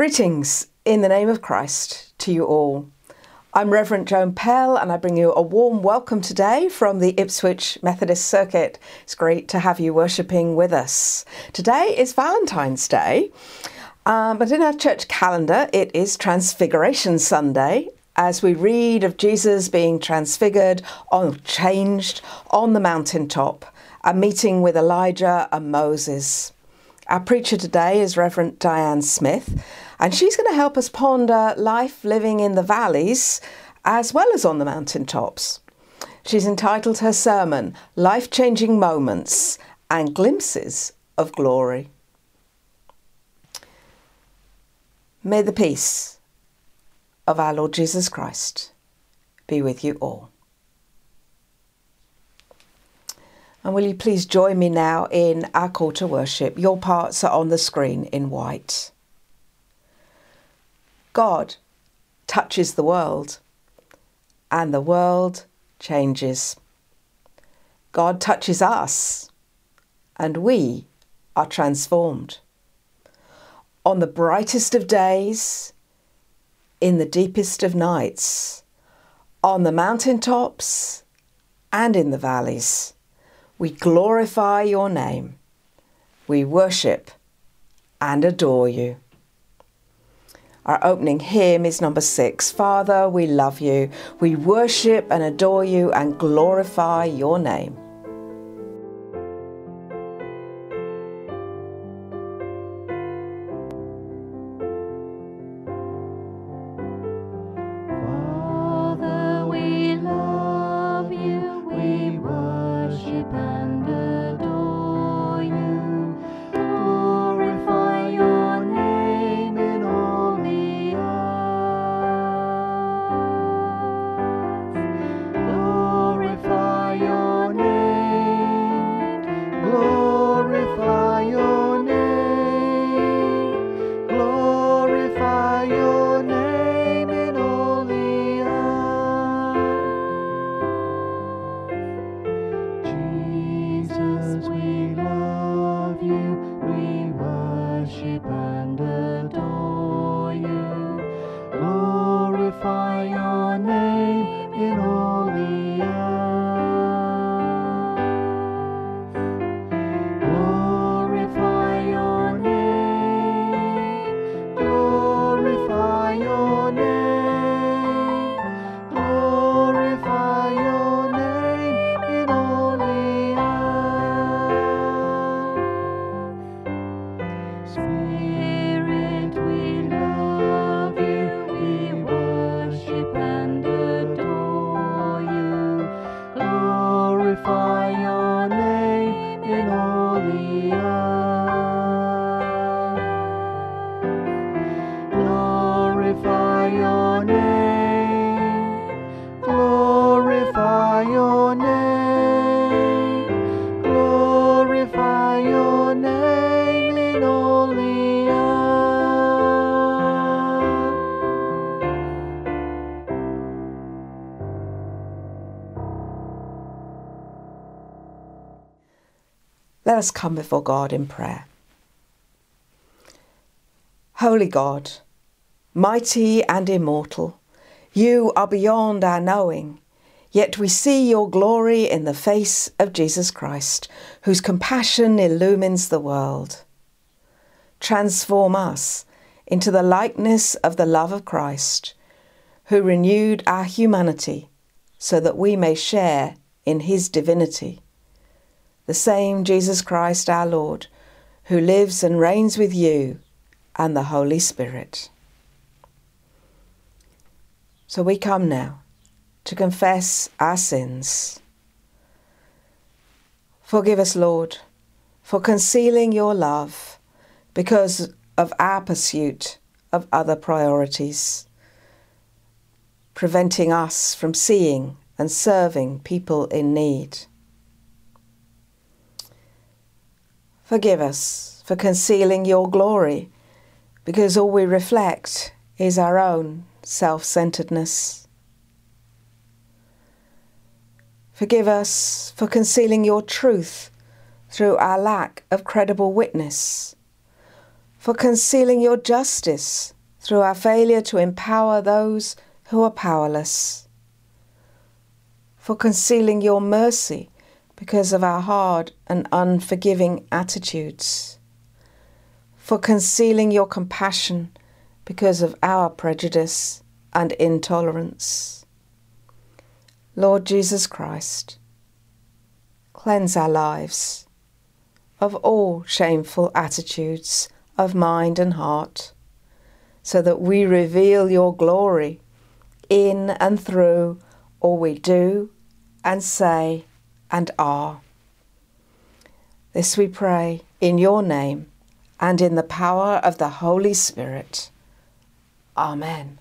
Greetings in the name of Christ to you all. I'm Reverend Joan Pell and I bring you a warm welcome today from the Ipswich Methodist Circuit. It's great to have you worshipping with us. Today is Valentine's Day, but in our church calendar it is Transfiguration Sunday as we read of Jesus being transfigured or changed on the mountaintop, a meeting with Elijah and Moses. Our preacher today is Reverend Diane Smith, and she's going to help us ponder life living in the valleys as well as on the mountaintops. She's entitled her sermon, Life-Changing Moments and Glimpses of Glory. May the peace of our Lord Jesus Christ be with you all. And will you please join me now in our call to worship? Your parts are on the screen in white. God touches the world, and the world changes. God touches us, and we are transformed. On the brightest of days, in the deepest of nights, on the mountaintops and in the valleys, we glorify your name. We worship and adore you. Our opening hymn is number 6. Father, we love you. We worship and adore you and glorify your name. Let us come before God in prayer. Holy God, mighty and immortal, you are beyond our knowing, yet we see your glory in the face of Jesus Christ, whose compassion illumines the world. Transform us into the likeness of the love of Christ, who renewed our humanity so that we may share in his divinity. The same Jesus Christ our Lord, who lives and reigns with you and the Holy Spirit. So we come now to confess our sins. Forgive us, Lord, for concealing your love because of our pursuit of other priorities, preventing us from seeing and serving people in need. Forgive us for concealing your glory, because all we reflect is our own self-centeredness. Forgive us for concealing your truth through our lack of credible witness, for concealing your justice through our failure to empower those who are powerless, for concealing your mercy because of our hard and unforgiving attitudes, for concealing your compassion because of our prejudice and intolerance. Lord Jesus Christ, cleanse our lives of all shameful attitudes of mind and heart, so that we reveal your glory in and through all we do and say and are. This we pray in your name and in the power of the Holy Spirit. Amen.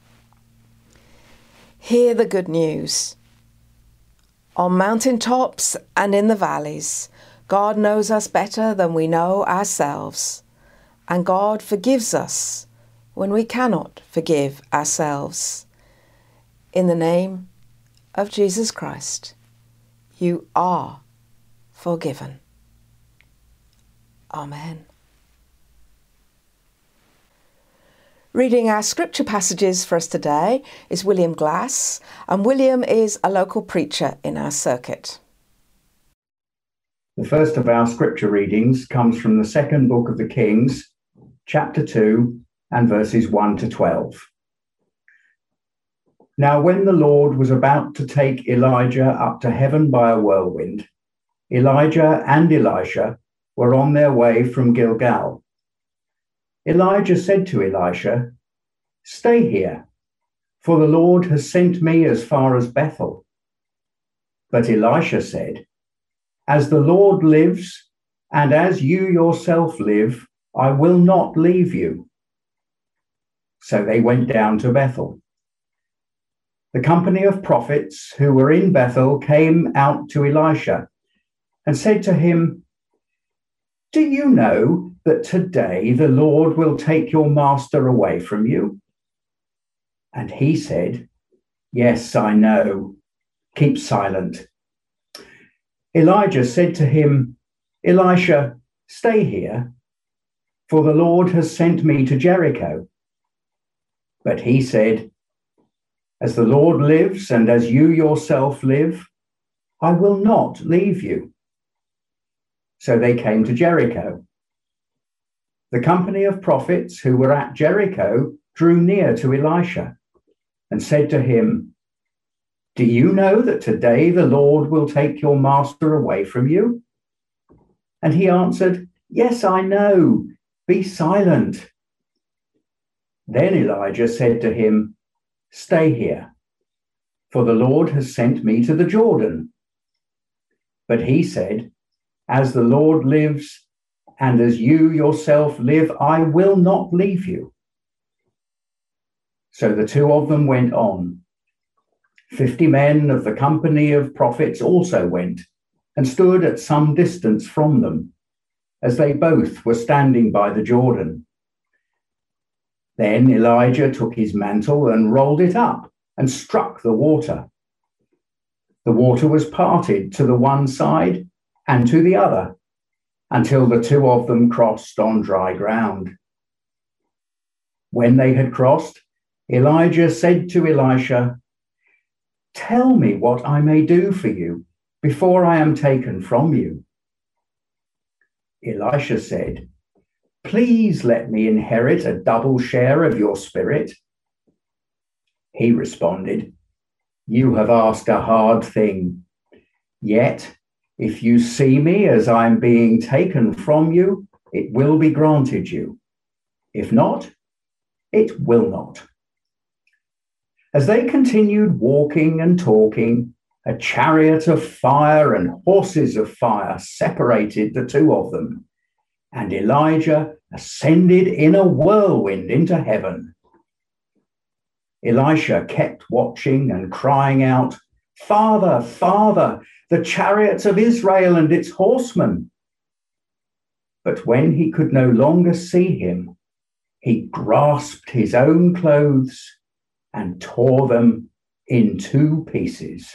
Hear the good news. On mountain tops and in the valleys, God knows us better than we know ourselves, and God forgives us when we cannot forgive ourselves. In the name of Jesus Christ, you are forgiven. Amen. Reading our scripture passages for us today is William Glass, and William is a local preacher in our circuit. The first of our scripture readings comes from the second book of the Kings, chapter 2, and verses 1 to 12. Now, when the Lord was about to take Elijah up to heaven by a whirlwind, Elijah and Elisha were on their way from Gilgal. Elijah said to Elisha, "Stay here, for the Lord has sent me as far as Bethel." But Elisha said, "As the Lord lives, and as you yourself live, I will not leave you." So they went down to Bethel. The company of prophets who were in Bethel came out to Elisha and said to him, "Do you know that today the Lord will take your master away from you?" And he said, "Yes, I know. Keep silent." Elijah said to him, "Elisha, stay here, for the Lord has sent me to Jericho." But he said, "As the Lord lives and as you yourself live, I will not leave you." So they came to Jericho. The company of prophets who were at Jericho drew near to Elisha and said to him, "Do you know that today the Lord will take your master away from you?" And he answered, "Yes, I know. Be silent." Then Elijah said to him, "Stay here, for the Lord has sent me to the Jordan." But he said, "As the Lord lives, and as you yourself live, I will not leave you." So the two of them went on. 50 men of the company of prophets also went and stood at some distance from them, as they both were standing by the Jordan. Then Elijah took his mantle and rolled it up and struck the water. The water was parted to the one side and to the other, until the two of them crossed on dry ground. When they had crossed, Elijah said to Elisha, "Tell me what I may do for you before I am taken from you." Elisha said, "Please let me inherit a double share of your spirit." He responded, "You have asked a hard thing. Yet, if you see me as I am being taken from you, it will be granted you. If not, it will not." As they continued walking and talking, a chariot of fire and horses of fire separated the two of them, and Elijah ascended in a whirlwind into heaven. Elisha kept watching and crying out, "Father, Father, the chariots of Israel and its horsemen." But when he could no longer see him, he grasped his own clothes and tore them in two pieces.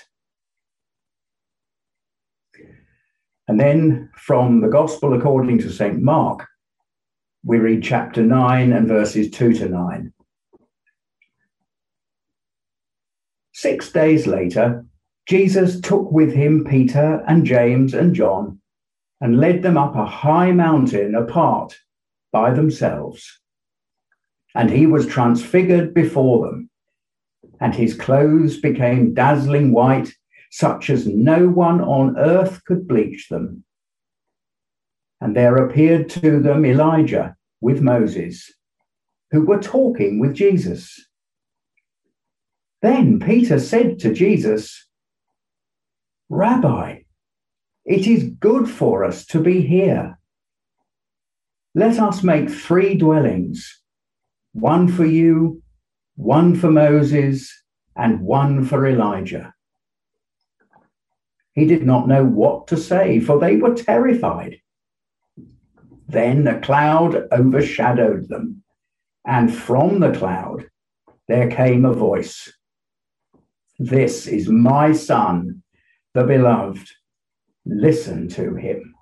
And then from the Gospel according to St. Mark, we read chapter 9 and verses 2 to 9. 6 days later, Jesus took with him Peter and James and John and led them up a high mountain apart by themselves. And he was transfigured before them, and his clothes became dazzling white, such as no one on earth could bleach them. And there appeared to them Elijah with Moses, who were talking with Jesus. Then Peter said to Jesus, "Rabbi, it is good for us to be here. Let us make 3 dwellings, one for you, one for Moses, and one for Elijah." He did not know what to say, for they were terrified. Then a cloud overshadowed them, and from the cloud there came a voice. "This is my son, the beloved. Listen to him."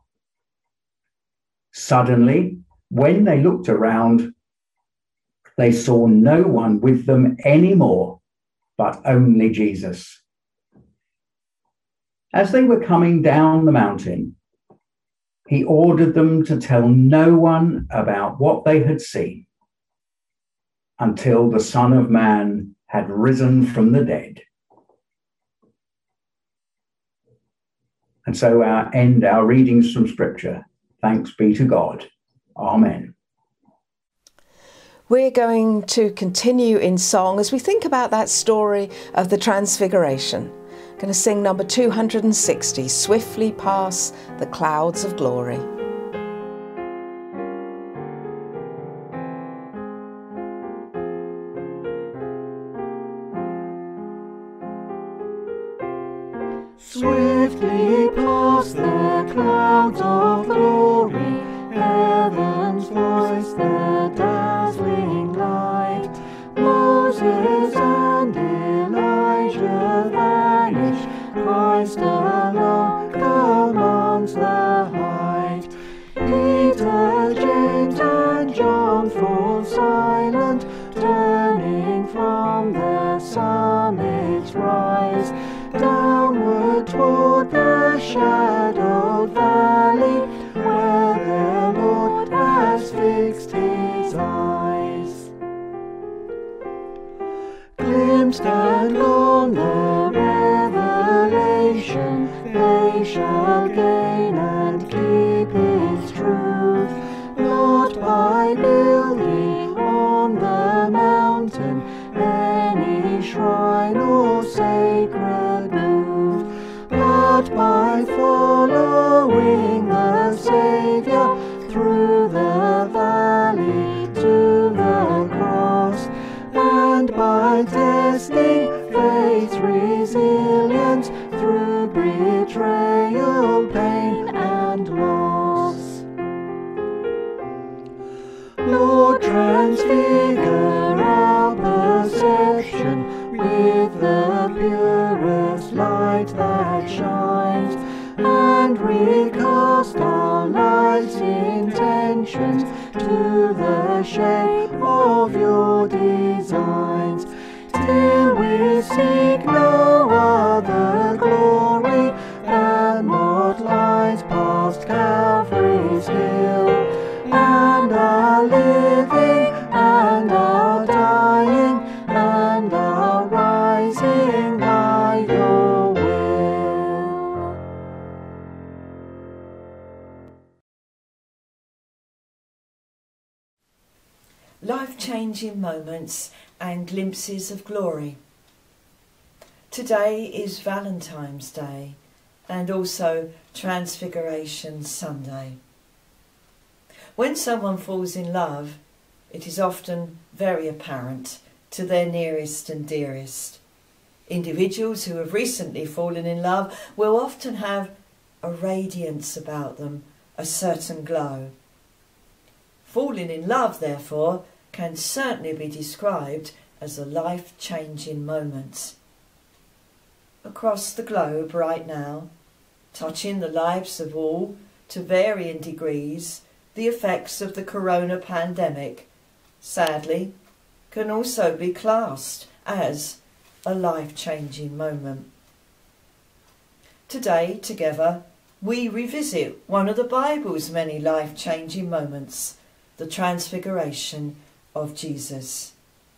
Suddenly, when they looked around, they saw no one with them anymore, but only Jesus. As they were coming down the mountain, he ordered them to tell no one about what they had seen until the Son of Man had risen from the dead. And so end our readings from Scripture. Thanks be to God. Amen. We're going to continue in song as we think about that story of the Transfiguration. Going to sing number 260, Swiftly Pass the Clouds of Glory. Swiftly pass the clouds of glory, heaven's voice, the dazzling light. Moses and Elijah vanish, Christ alone commands the height. Peter, James and John fall silent, turning from the summit's rise. Downward toward the shadowed valley, where the Lord has fixed his eyes. Glimpsed and on the revelation, they shall gain and keep its truth. Not by building on the mountain any shrine or sacred booth, but by following the Saviour through the valley to the cross, and by testing faith's resilience through betrayal, pain and loss. Lord, transfigure our perception with the purest light that shines, and recast our life's intentions to the shape of your designs, till we seek no other glory than what lies past Calvary's hill, and our living and our dying and our rising by your will. Life-changing moments and glimpses of glory. Today is Valentine's Day and also Transfiguration Sunday. When someone falls in love, it is often very apparent to their nearest and dearest. Individuals who have recently fallen in love will often have a radiance about them, a certain glow. Falling in love, therefore, can certainly be described as a life-changing moment. Across the globe right now, touching the lives of all to varying degrees, the effects of the corona pandemic, sadly, can also be classed as a life-changing moment. Today, together, we revisit one of the Bible's many life-changing moments, the Transfiguration of Jesus.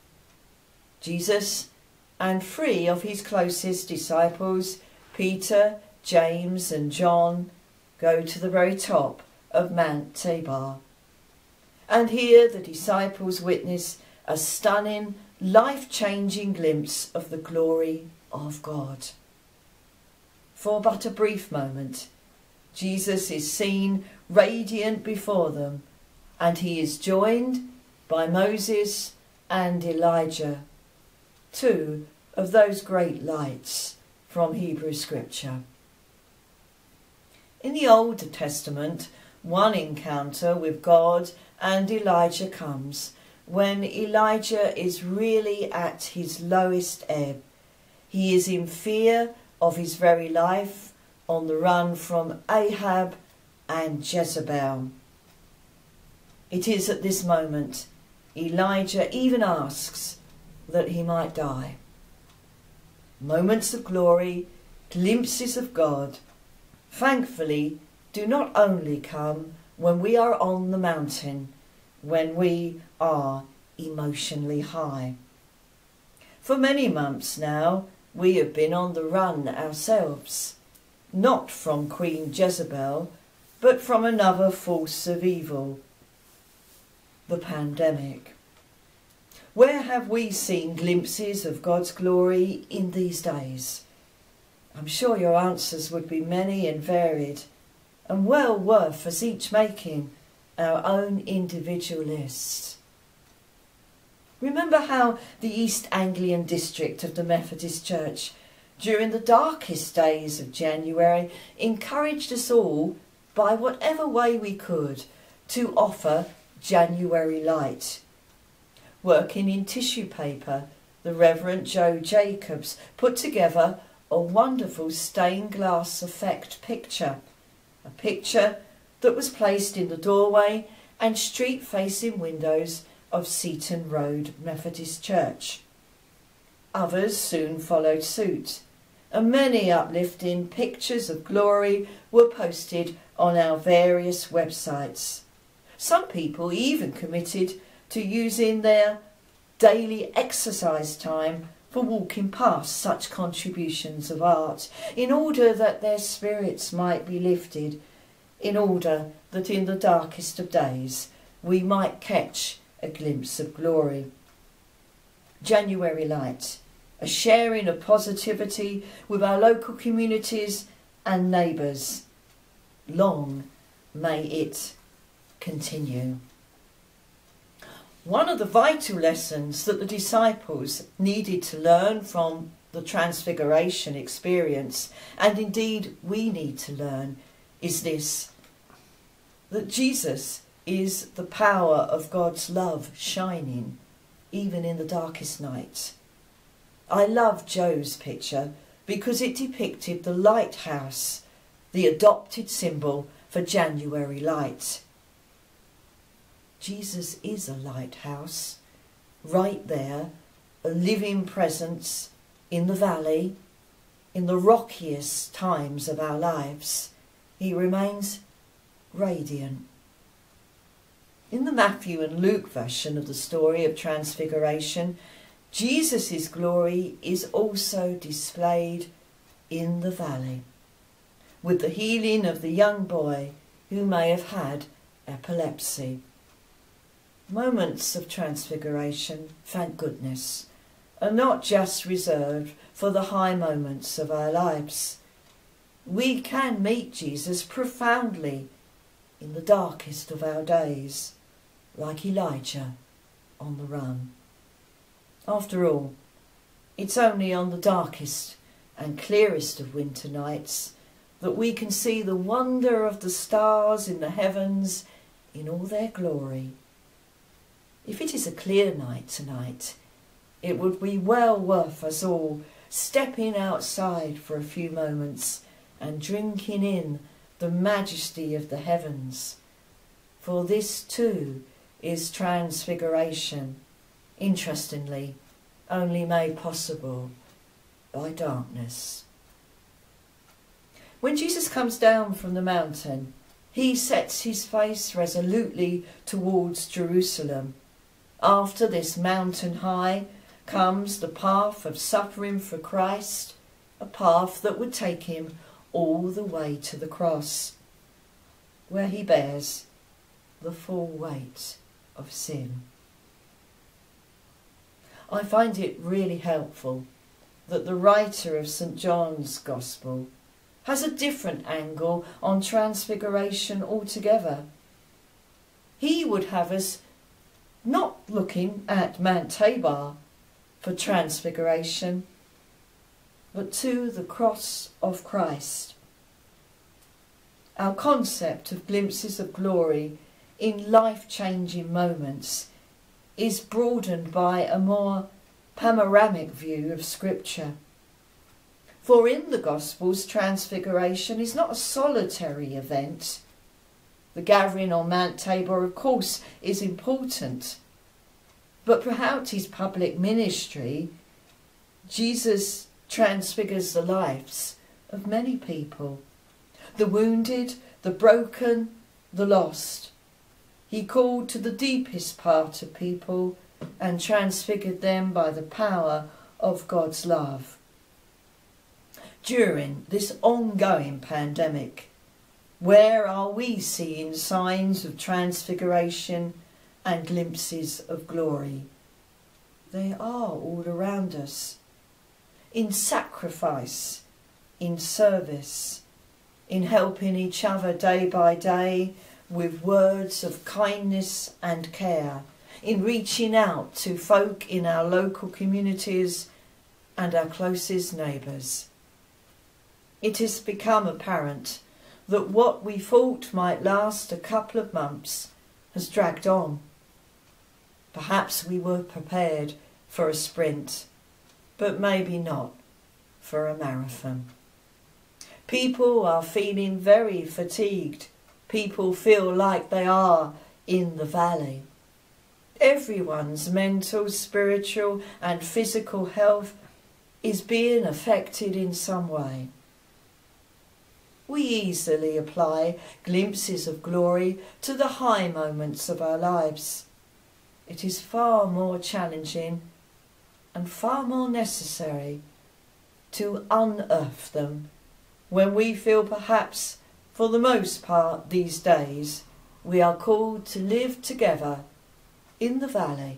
Jesus and 3 of his closest disciples, Peter, James and John, go to the very top of Mount Tabor. And here the disciples witness a stunning, life-changing glimpse of the glory of God. For but a brief moment, Jesus is seen radiant before them, and he is joined by Moses and Elijah, 2 of those great lights from Hebrew Scripture. In the Old Testament, one encounter with God and Elijah comes when Elijah is really at his lowest ebb. He is in fear of his very life, on the run from Ahab and Jezebel. It is at this moment Elijah even asks that he might die. Moments of glory, glimpses of God, thankfully, do not only come when we are on the mountain, when we are emotionally high. For many months now, we have been on the run ourselves, not from Queen Jezebel, but from another force of evil, the pandemic. Where have we seen glimpses of God's glory in these days? I'm sure your answers would be many and varied, and well worth us each making our own individual lists. Remember how the East Anglian district of the Methodist Church, during the darkest days of January, encouraged us all, by whatever way we could, to offer January light. Working in tissue paper, the Reverend Joe Jacobs put together a wonderful stained glass effect picture, a picture that was placed in the doorway and street-facing windows of Seaton Road Methodist Church. Others soon followed suit, and many uplifting pictures of glory were posted on our various websites. Some people even committed to using their daily exercise time for walking past such contributions of art, in order that their spirits might be lifted, in order that in the darkest of days we might catch a glimpse of glory. January light, a sharing of positivity with our local communities and neighbours. Long may it continue. One of the vital lessons that the disciples needed to learn from the Transfiguration experience, and indeed we need to learn, is this: that Jesus is the power of God's love shining even in the darkest night. I love Joe's picture because it depicted the lighthouse, the adopted symbol for January light. Jesus is a lighthouse, right there, a living presence in the valley, in the rockiest times of our lives. He remains radiant. In the Matthew and Luke version of the story of Transfiguration, Jesus' glory is also displayed in the valley, with the healing of the young boy who may have had epilepsy. Moments of Transfiguration, thank goodness, are not just reserved for the high moments of our lives. We can meet Jesus profoundly in the darkest of our days, like Elijah on the run. After all, it's only on the darkest and clearest of winter nights that we can see the wonder of the stars in the heavens in all their glory. If it is a clear night tonight, it would be well worth us all stepping outside for a few moments and drinking in the majesty of the heavens. For this too is Transfiguration, interestingly, only made possible by darkness. When Jesus comes down from the mountain, he sets his face resolutely towards Jerusalem. After this mountain high comes the path of suffering for Christ, a path that would take him all the way to the cross, where he bears the full weight of sin. I find it really helpful that the writer of St. John's Gospel has a different angle on transfiguration altogether. He would have us not looking at Mount Tabor for transfiguration, but to the cross of Christ. Our concept of glimpses of glory in life-changing moments is broadened by a more panoramic view of Scripture. For in the Gospels, transfiguration is not a solitary event. The gathering on Mount Tabor, of course, is important, but throughout his public ministry, Jesus transfigures the lives of many people, the wounded, the broken, the lost. He called to the deepest part of people and transfigured them by the power of God's love. During this ongoing pandemic, where are we seeing signs of transfiguration and glimpses of glory? They are all around us. In sacrifice, in service, in helping each other day by day with words of kindness and care, in reaching out to folk in our local communities and our closest neighbours. It has become apparent that what we thought might last a couple of months has dragged on. Perhaps we were prepared for a sprint, but maybe not for a marathon. People are feeling very fatigued. People feel like they are in the valley. Everyone's mental, spiritual and physical health is being affected in some way. We easily apply glimpses of glory to the high moments of our lives. It is far more challenging and far more necessary to unearth them when we feel perhaps, for the most part these days, we are called to live together in the valley.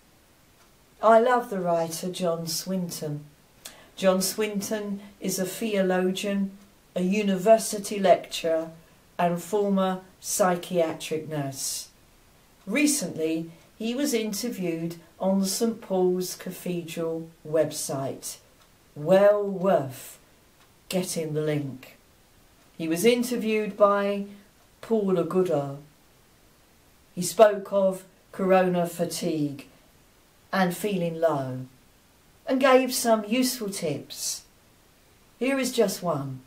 I love the writer John Swinton. John Swinton is a theologian, a university lecturer and former psychiatric nurse. Recently, he was interviewed on the St. Paul's Cathedral website. Well worth getting the link. He was interviewed by Paula Goodall. He spoke of corona fatigue and feeling low and gave some useful tips. Here is just one.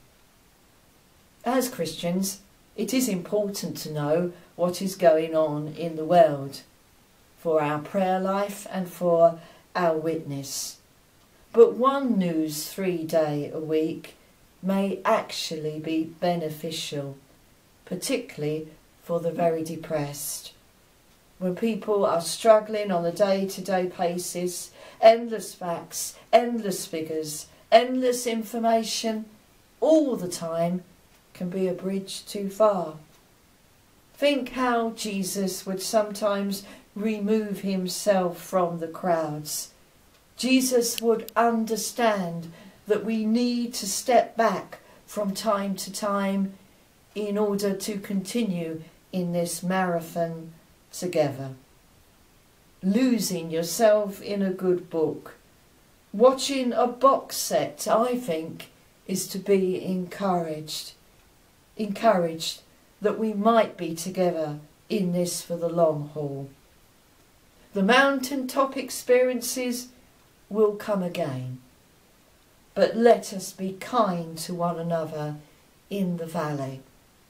As Christians, it is important to know what is going on in the world for our prayer life and for our witness. But one news 3 day a week may actually be beneficial, particularly for the very depressed. When people are struggling on a day-to-day basis, endless facts, endless figures, endless information, all the time can be a bridge too far. Think how Jesus would sometimes remove himself from the crowds. Jesus would understand that we need to step back from time to time in order to continue in this marathon together. Losing yourself in a good book, watching a box set, I think, is to be encouraged. Encouraged that we might be together in this for the long haul. The mountaintop experiences will come again, but let us be kind to one another in the valley.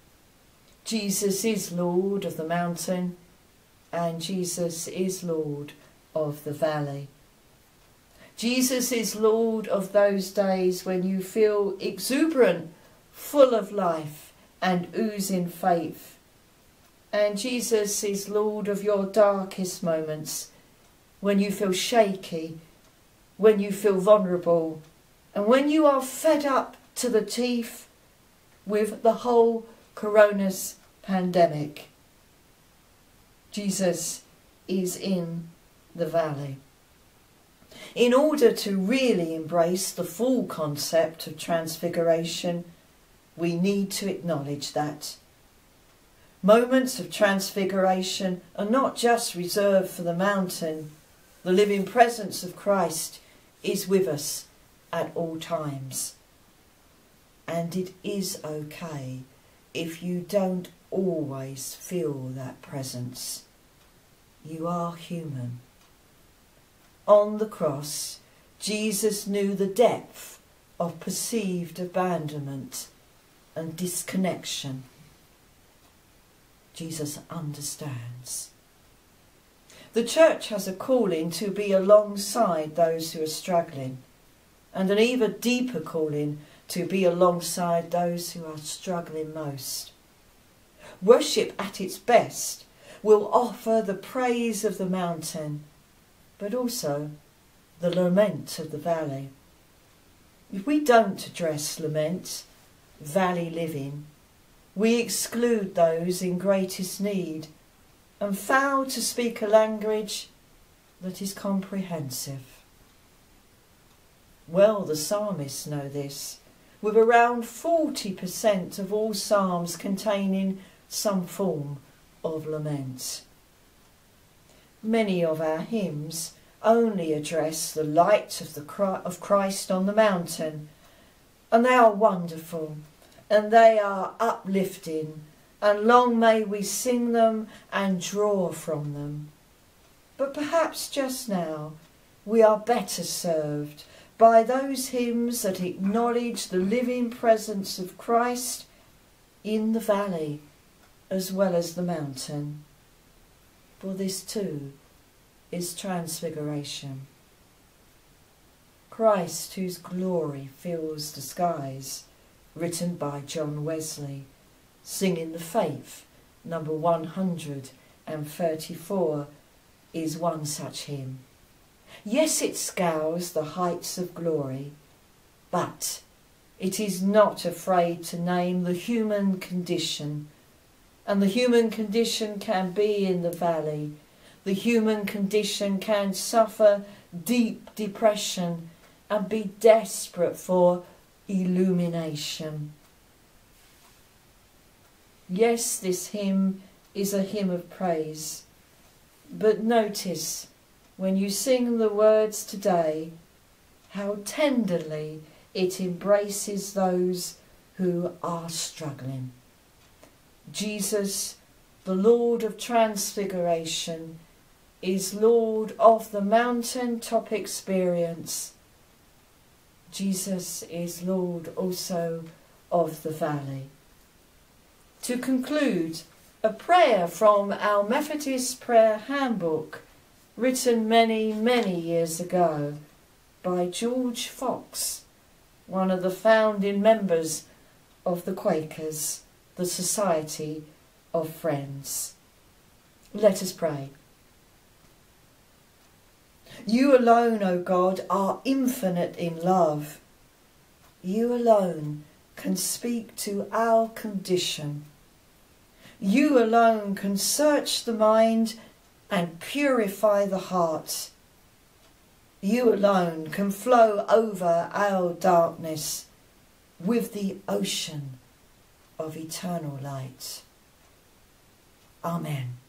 Jesus is Lord of the mountain and Jesus is Lord of the valley. Jesus is Lord of those days when you feel exuberant, full of life and oozing faith. And Jesus is Lord of your darkest moments, when you feel shaky, when you feel vulnerable, and when you are fed up to the teeth with the whole coronavirus pandemic. Jesus is in the valley. In order to really embrace the full concept of transfiguration, we need to acknowledge that moments of transfiguration are not just reserved for the mountain. The living presence of Christ is with us at all times. And it is okay if you don't always feel that presence. You are human. On the cross, Jesus knew the depth of perceived abandonment and disconnection. Jesus understands. The church has a calling to be alongside those who are struggling, and an even deeper calling to be alongside those who are struggling most. Worship at its best will offer the praise of the mountain, but also the lament of the valley. If we don't address lament, valley living, we exclude those in greatest need and fail to speak a language that is comprehensive. Well, the psalmists know this, with around 40% of all psalms containing some form of lament. Many of our hymns only address the light of Christ on the mountain, and they are wonderful, and they are uplifting, and long may we sing them and draw from them. But perhaps just now we are better served by those hymns that acknowledge the living presence of Christ in the valley as well as the mountain. For this too is transfiguration. Christ, whose glory fills the skies, written by John Wesley, Singing the Faith, number 134, is one such hymn. Yes, it scales the heights of glory, but it is not afraid to name the human condition. And the human condition can be in the valley. The human condition can suffer deep depression and be desperate for illumination. Yes, this hymn is a hymn of praise, but notice when you sing the words today how tenderly it embraces those who are struggling. Jesus, the Lord of Transfiguration, is Lord of the mountaintop experience. Jesus is Lord also of the valley. To conclude, a prayer from our Methodist Prayer Handbook, written many, many years ago by George Fox, one of the founding members of the Quakers, the Society of Friends. Let us pray. You alone, O God, are infinite in love. You alone can speak to our condition. You alone can search the mind and purify the heart. You alone can flow over our darkness with the ocean of eternal light. Amen.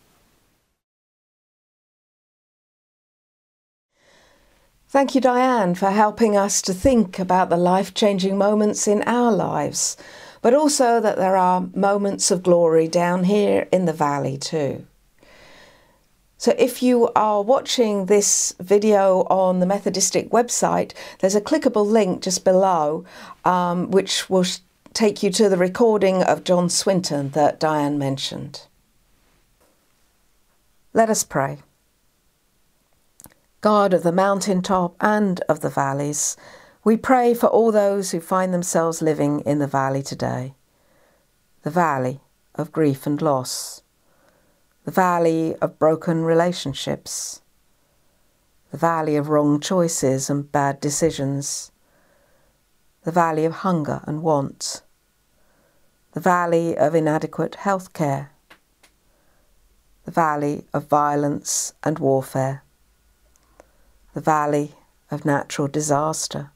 Thank you, Diane, for helping us to think about the life-changing moments in our lives, but also that there are moments of glory down here in the valley too. So if you are watching this video on the Methodistic website, there's a clickable link just below, which will take you to the recording of John Swinton that Diane mentioned. Let us pray. God of the mountaintop and of the valleys, we pray for all those who find themselves living in the valley today. The valley of grief and loss. The valley of broken relationships. The valley of wrong choices and bad decisions. The valley of hunger and want. The valley of inadequate health care. The valley of violence and warfare. The valley of natural disaster.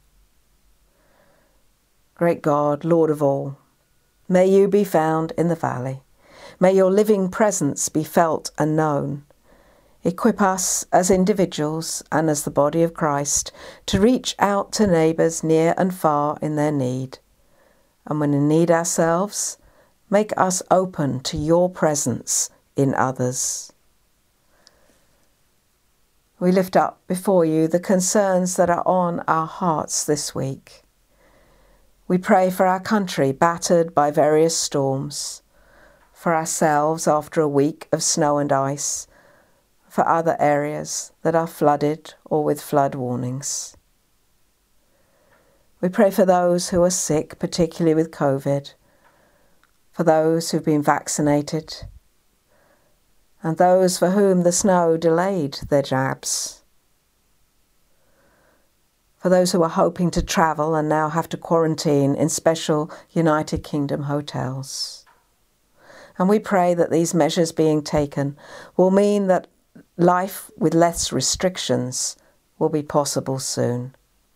Great God, Lord of all, may you be found in the valley. May your living presence be felt and known. Equip us as individuals and as the body of Christ to reach out to neighbours near and far in their need. And when in need ourselves, make us open to your presence in others. We lift up before you the concerns that are on our hearts this week. We pray for our country battered by various storms, for ourselves after a week of snow and ice, for other areas that are flooded or with flood warnings. We pray for those who are sick, particularly with COVID, for those who've been vaccinated, and those for whom the snow delayed their jabs. For those who are hoping to travel and now have to quarantine in special United Kingdom hotels. And we pray that these measures being taken will mean that life with less restrictions will be possible soon.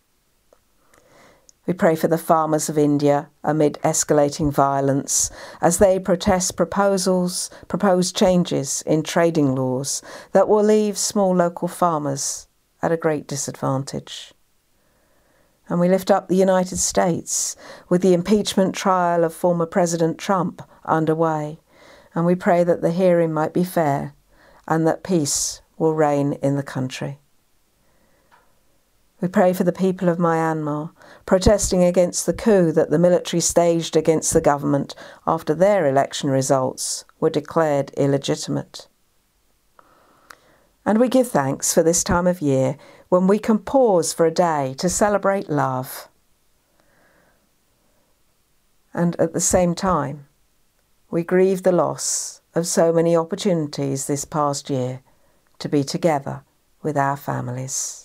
We pray for the farmers of India amid escalating violence as they protest proposed changes in trading laws that will leave small local farmers at a great disadvantage. And we lift up the United States with the impeachment trial of former President Trump underway, and we pray that the hearing might be fair and that peace will reign in the country. We pray for the people of Myanmar, protesting against the coup that the military staged against the government after their election results were declared illegitimate. And we give thanks for this time of year when we can pause for a day to celebrate love. And at the same time, we grieve the loss of so many opportunities this past year to be together with our families.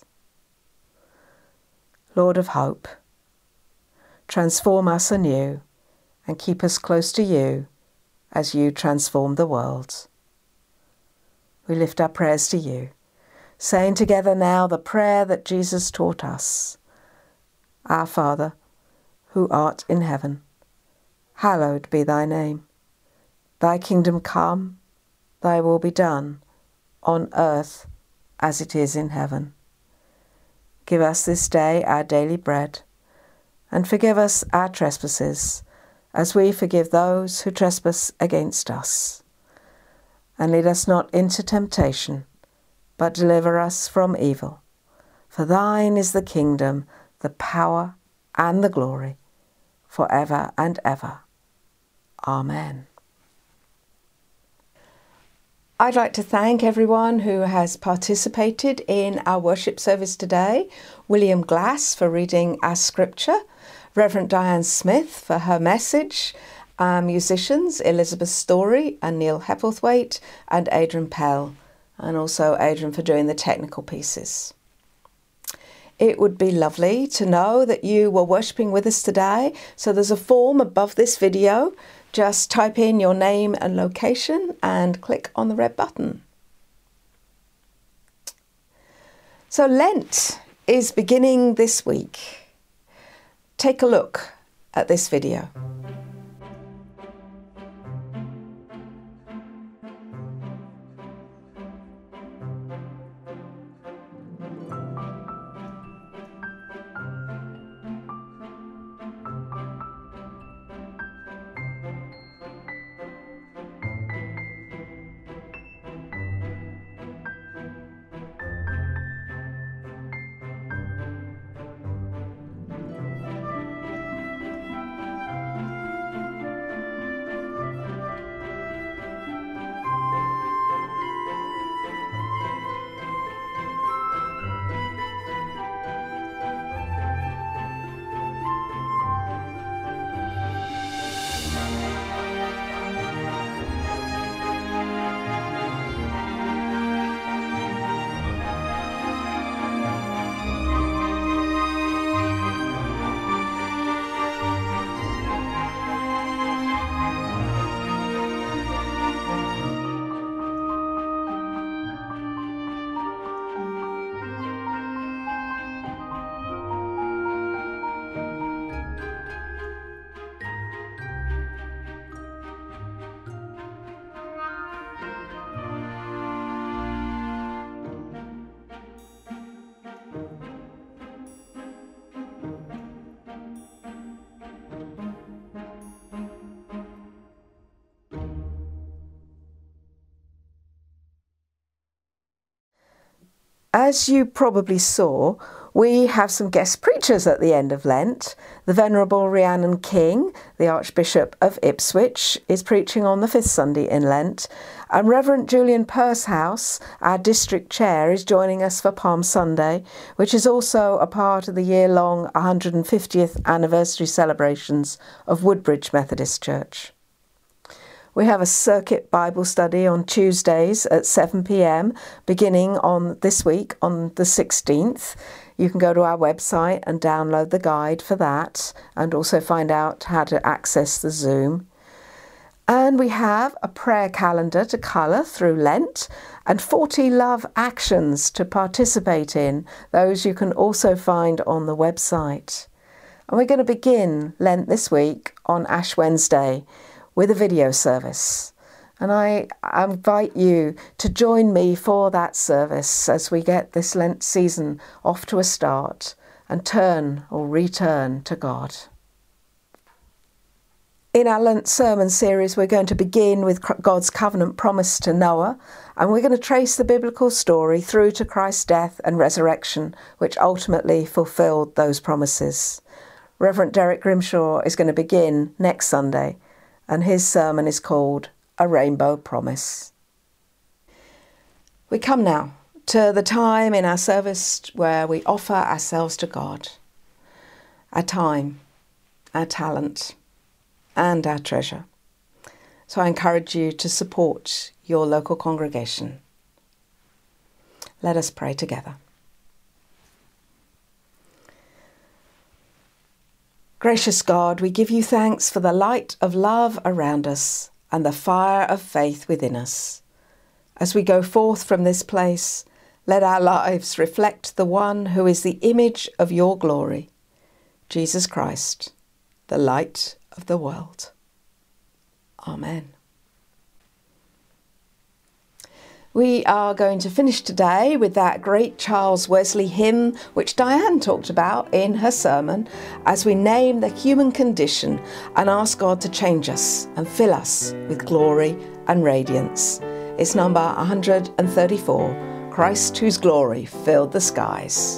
Lord of hope, transform us anew and keep us close to you as you transform the world. We lift our prayers to you, saying together now the prayer that Jesus taught us. Our Father, who art in heaven, hallowed be thy name. Thy kingdom come, thy will be done, on earth as it is in heaven. Give us this day our daily bread, and forgive us our trespasses, as we forgive those who trespass against us. And lead us not into temptation, but deliver us from evil. For thine is the kingdom, the power, and the glory, for ever and ever. Amen. I'd like to thank everyone who has participated in our worship service today. William Glass for reading our scripture, Reverend Diane Smith for her message, our musicians Elizabeth Story and Neil Hepplethwaite and Adrian Pell, and also Adrian for doing the technical pieces. It would be lovely to know that you were worshipping with us today. So there's a form above this video. Just type in your name and location and click on the red button. So Lent is beginning this week. Take a look at this video. As you probably saw, we have some guest preachers at the end of Lent. The Venerable Rhiannon King, the Archbishop of Ipswich, is preaching on the 5th Sunday in Lent, and Reverend Julian Pursehouse, our district chair, is joining us for Palm Sunday, which is also a part of the year-long 150th anniversary celebrations of Woodbridge Methodist Church. We have a circuit Bible study on Tuesdays at 7 p.m, beginning on this week on the 16th. You can go to our website and download the guide for that, and also find out how to access the Zoom. And we have a prayer calendar to colour through Lent and 40 love actions to participate in. Those you can also find on the website. And we're going to begin Lent this week on Ash Wednesday with a video service. And I invite you to join me for that service as we get this Lent season off to a start and turn or return to God. In our Lent sermon series, we're going to begin with God's covenant promise to Noah, and we're going to trace the biblical story through to Christ's death and resurrection, which ultimately fulfilled those promises. Reverend Derek Grimshaw is going to begin next Sunday, and his sermon is called A Rainbow Promise. We come now to the time in our service where we offer ourselves to God, our time, our talent, and our treasure. So I encourage you to support your local congregation. Let us pray together. Gracious God, we give you thanks for the light of love around us and the fire of faith within us. As we go forth from this place, let our lives reflect the one who is the image of your glory, Jesus Christ, the light of the world. Amen. We are going to finish today with that great Charles Wesley hymn which Diane talked about in her sermon, as we name the human condition and ask God to change us and fill us with glory and radiance. It's number 134, Christ whose glory filled the skies.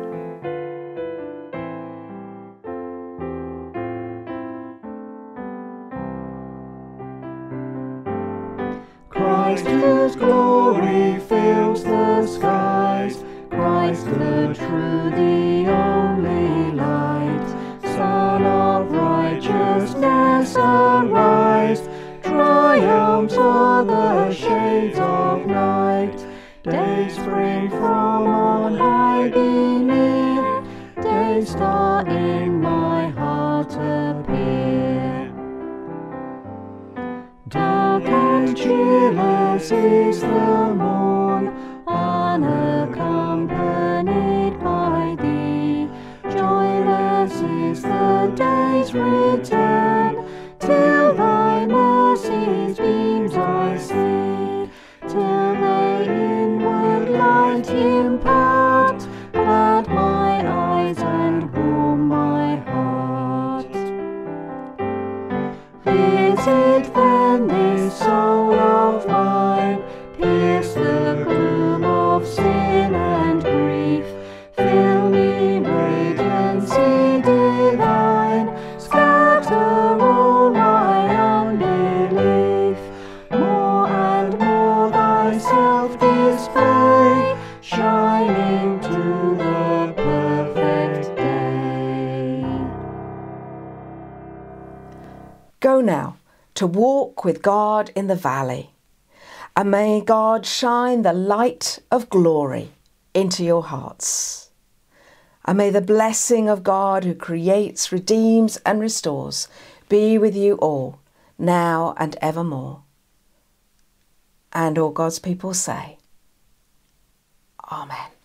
Christ whose glory fills the skies, Christ the true, the only light, Son of righteousness, arise, triumphs o'er the shades of night. Day spring from on high be near, day star in my heart appear. Dark and cheerless is the morn, unaccompanied by thee. Joyless is the day's return, till thy mercy's beams I see. Till they inward light impart, glad my eyes and warm my heart. Visit then this soul of mine, pierce the gloom of sin and grief, fill me radiancy divine, scatter all my unbelief, more and more thyself display, shining to the perfect day. Go now to walk with God in the valley, and may God shine the light of glory into your hearts. And may the blessing of God, who creates, redeems and restores, be with you all, now and evermore. And all God's people say, Amen.